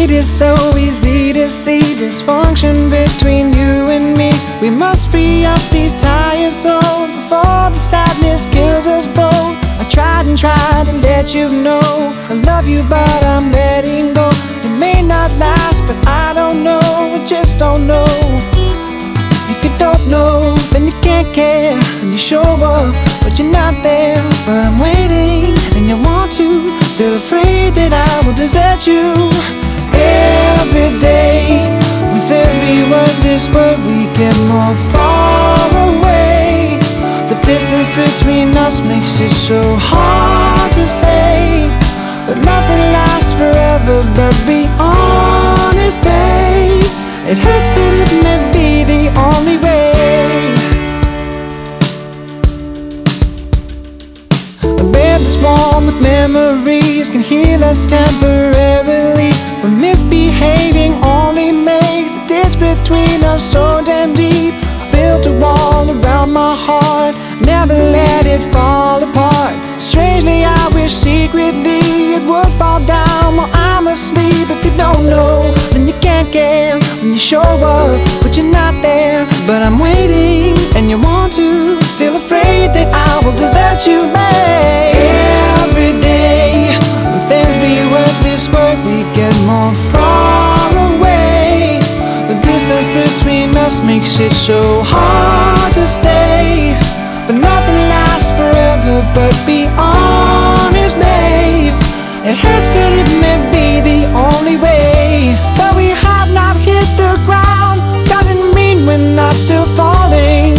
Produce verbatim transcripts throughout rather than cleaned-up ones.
It is so easy to see dysfunction between you and me. We must free up these tired souls before the sadness kills us both. I tried and tried to let you know I love you, but I'm letting go. It may not last, but I don't know, I just don't know. If you don't know, then you can't care, and you show up, but you're not there. But I'm waiting, and you want to, still afraid that I will desert you. Every day, with every word this word, we get more far away. The distance between us makes it so hard to stay. But nothing lasts forever, but be honest, babe. It hurts, but it may be the only way. A bed that's warm with memories can heal us temporarily, but misbehaving only makes the ditch between us so damn deep. Built a wall around my heart, never let it fall apart. Strangely, I wish secretly it would fall down while I'm asleep. If you don't know, then you can't care. When you show up, but you're not there. But I'm waiting, and you want to, still afraid that I will desert you, babe. Every day, with every word this word, we get more far away. The distance between us makes it so hard to stay. But nothing lasts forever, but be honest, babe. It hurts, but it may be the only way. But we have not hit the ground, doesn't mean we're not still falling.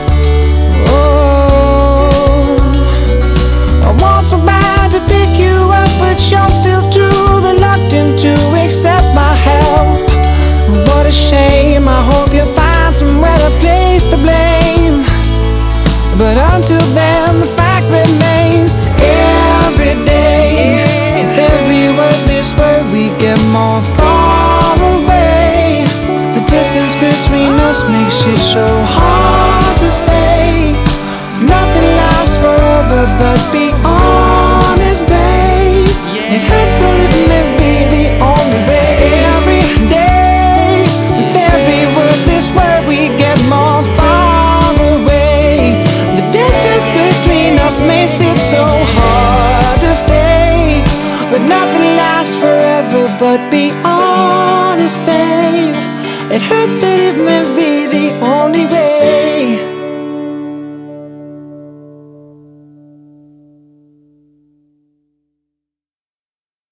Oh, I want so bad to pick you up, but you're still too reluctant to accept my help. What a shame, I hope you find somewhere to place the blame. But until then, the fact remains, every day, with every word this word, we get more far away. The distance between us makes it so hard to stay. Nothing lasts forever, but be honest, babe. It hurts, but it may be the only way. Every day, with every word this word, we get more far away. The distance between us makes it so hard to stay. But nothing lasts forever, but be honest, babe. It hurts, but it may be